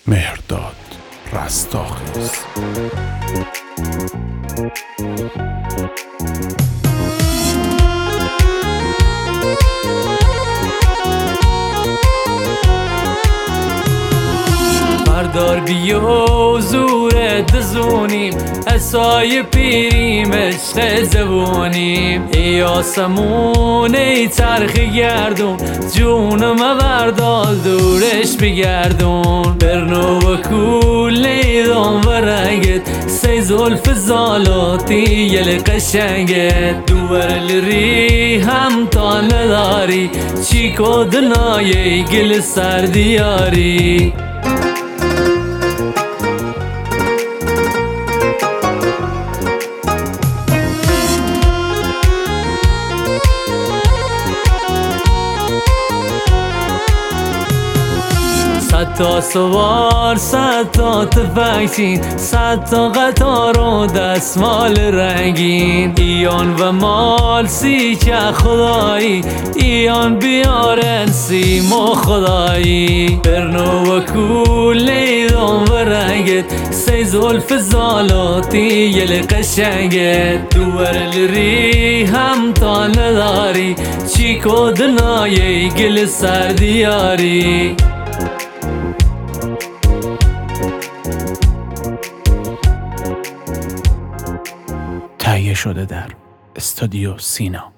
مهرداد رستاخیز. بردار بیا زور دزونیم اسای پیریم عشق زبونیم ای آسمون ای چرخ گردون جونم بردار دورش بگردون برنو و کول نیدان و رنگت سی زلف زالاتی یل قشنگت دور لری هم تا نداری چی کدنای گل سردیاری صد تا سوار صد تا تفنگچین صد تا قطار و دستمال رنگین ایان و مال سی که خدایی ایان بیارن سیما خدایی برنو و کول نیدان و رنگت سی زلف زالاتی یل قشنگت دور لری هم تا نداری چی کدنای گل سردیاری تهیه شده در استودیو سینا.